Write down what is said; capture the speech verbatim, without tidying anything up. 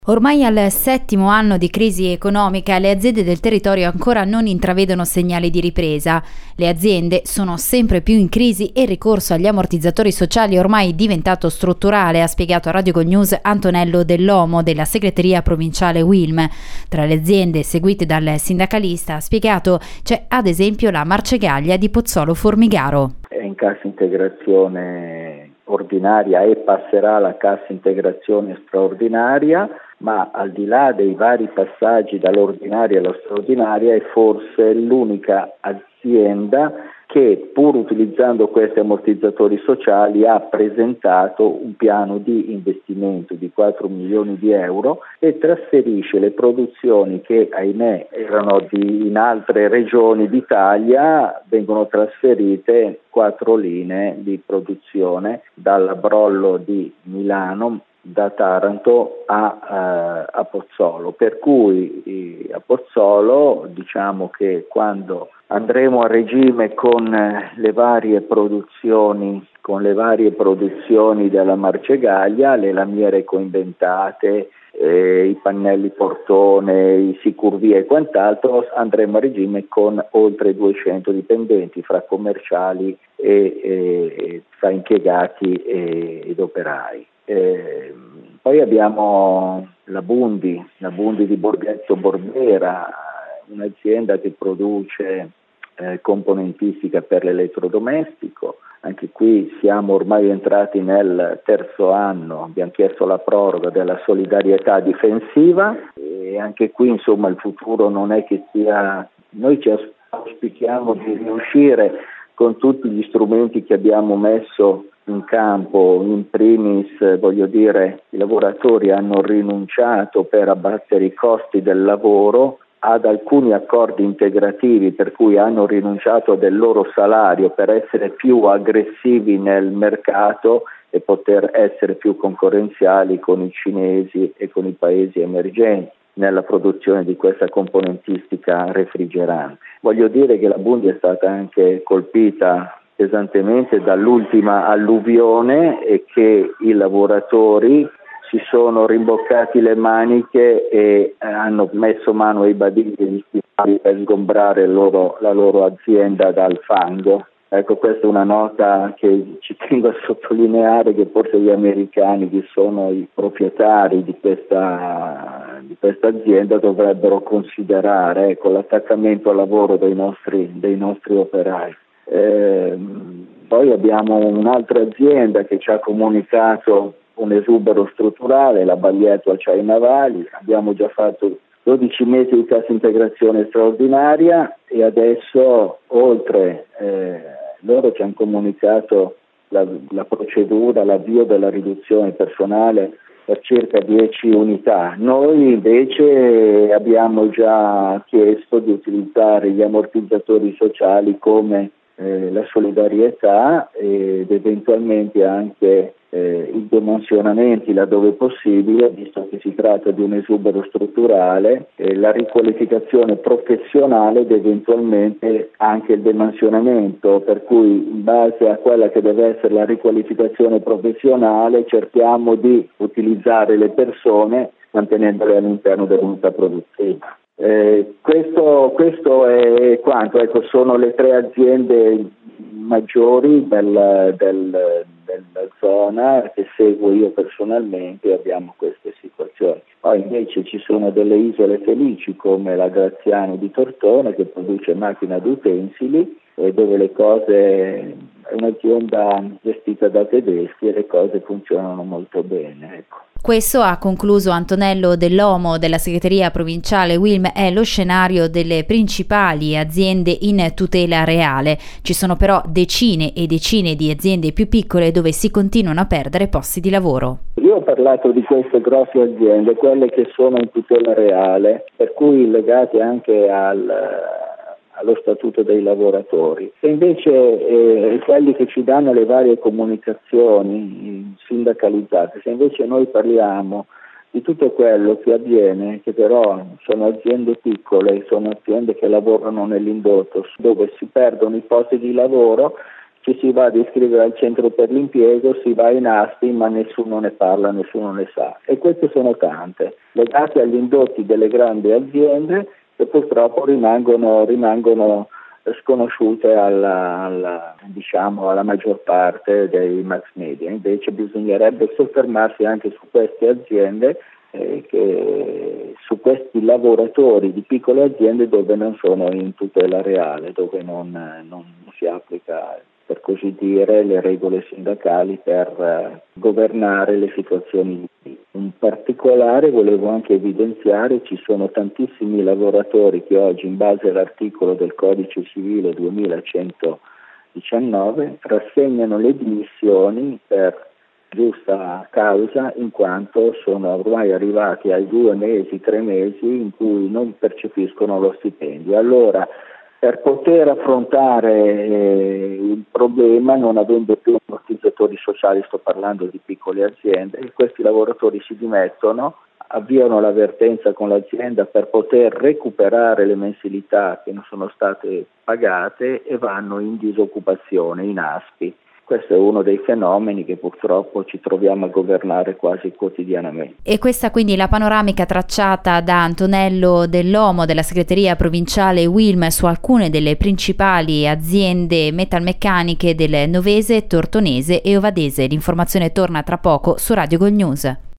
Ormai al settimo anno di crisi economica, le aziende del territorio ancora non intravedono segnali di ripresa. Le aziende sono sempre più in crisi e il ricorso agli ammortizzatori sociali è ormai diventato strutturale, ha spiegato a Radio Go News Antonello Dell'Omo della segreteria provinciale U I L M. Tra le aziende seguite dal sindacalista, ha spiegato, c'è ad esempio la Marcegaglia di Pozzolo Formigaro. È in cassa integrazione ordinaria e passerà alla cassa integrazione straordinaria, ma al di là dei vari passaggi dall'ordinaria alla straordinaria è forse l'unica azienda che, pur utilizzando questi ammortizzatori sociali, ha presentato un piano di investimento di quattro milioni di euro e trasferisce le produzioni che, ahimè, erano di, in altre regioni d'Italia, vengono trasferite quattro linee di produzione dal Brollo di Milano, da Taranto a, uh, a Pozzolo, per cui eh, a Pozzolo diciamo che quando andremo a regime con eh, le varie produzioni con le varie produzioni della Marcegaglia, le lamiere coinventate, eh, i pannelli portone, i sicurvie e quant'altro, andremo a regime con oltre duecento dipendenti fra commerciali e, e fra impiegati e, ed operai. Eh, poi abbiamo la Bundi, la Bundi di Borghetto Borbera, un'azienda che produce eh, componentistica per l'elettrodomestico. Anche qui siamo ormai entrati nel terzo anno, abbiamo chiesto la proroga della solidarietà difensiva e anche qui insomma il futuro non è che sia, noi ci auspichiamo di riuscire con tutti gli strumenti che abbiamo messo in campo, in primis voglio dire i lavoratori hanno rinunciato per abbattere i costi del lavoro ad alcuni accordi integrativi per cui hanno rinunciato del loro salario per essere più aggressivi nel mercato e poter essere più concorrenziali con i cinesi e con i paesi emergenti nella produzione di questa componentistica refrigerante. Voglio dire che la Bundi è stata anche colpita pesantemente dall'ultima alluvione e che i lavoratori si sono rimboccati le maniche e hanno messo mano ai badili degli stivali per sgombrare loro, la loro azienda dal fango. Ecco, questa è una nota che ci tengo a sottolineare, che forse gli americani, che sono i proprietari di questa, di questa azienda, dovrebbero considerare, ecco, l'attaccamento al lavoro dei nostri, dei nostri operai. Eh, poi abbiamo un'altra azienda che ci ha comunicato un esubero strutturale, la Baglietto Acciai Navali. Abbiamo già fatto dodici mesi di cassa integrazione straordinaria e adesso oltre eh, loro ci hanno comunicato la, la procedura, l'avvio della riduzione personale per circa dieci unità. Noi invece abbiamo già chiesto di utilizzare gli ammortizzatori sociali come eh, la solidarietà ed eventualmente anche eh, i dimensionamenti laddove possibile, visto che si tratta di un esubero strutturale, eh, la riqualificazione professionale ed eventualmente anche il dimensionamento, per cui in base a quella che deve essere la riqualificazione professionale cerchiamo di utilizzare le persone mantenendole all'interno dell'unità produttiva. Eh, questo, questo è quanto, ecco, sono le tre aziende maggiori del, del, della zona che seguo io personalmente, abbiamo queste situazioni. Poi invece ci sono delle isole felici come la Graziano di Tortona che produce macchine ad utensili e dove le cose è un'azienda gestita da tedeschi e le cose funzionano molto bene, ecco. Questo, ha concluso Antonello Dell'Omo della segreteria provinciale U I L M, è lo scenario delle principali aziende in tutela reale. Ci sono però decine e decine di aziende più piccole dove si continuano a perdere posti di lavoro. Io ho parlato di queste grosse aziende, quelle che sono in tutela reale, per cui legate anche al allo statuto dei lavoratori. E invece eh, quelli che ci danno le varie comunicazioni sindacalizzate, se invece noi parliamo di tutto quello che avviene, che però sono aziende piccole, sono aziende che lavorano nell'indotto, dove si perdono i posti di lavoro, ci si va ad iscrivere al centro per l'impiego, si va in A S P I, ma nessuno ne parla, nessuno ne sa. E queste sono tante, legate agli indotti delle grandi aziende che purtroppo rimangono, rimangono sconosciute alla, alla, diciamo, alla maggior parte dei mass media. Invece bisognerebbe soffermarsi anche su queste aziende, eh, che, su questi lavoratori di piccole aziende dove non sono in tutela reale, dove non, non si applica, per così dire, le regole sindacali per eh, governare le situazioni di crisi. In particolare volevo anche evidenziare ci sono tantissimi lavoratori che oggi, in base all'articolo del Codice Civile duemilacentodiciannove, rassegnano le dimissioni per giusta causa, in quanto sono ormai arrivati ai due mesi, tre mesi in cui non percepiscono lo stipendio. Allora, per poter affrontare eh, il problema, non avendo più ammortizzatori sociali, sto parlando di piccole aziende, questi lavoratori si dimettono, avviano l'avvertenza con l'azienda per poter recuperare le mensilità che non sono state pagate e vanno in disoccupazione, in A S P I. Questo è uno dei fenomeni che purtroppo ci troviamo a governare quasi quotidianamente. E questa quindi la panoramica tracciata da Antonello Dell'Omo della segreteria provinciale Wilm su alcune delle principali aziende metalmeccaniche del Novese, Tortonese e Ovadese. L'informazione torna tra poco su Radio Gol News.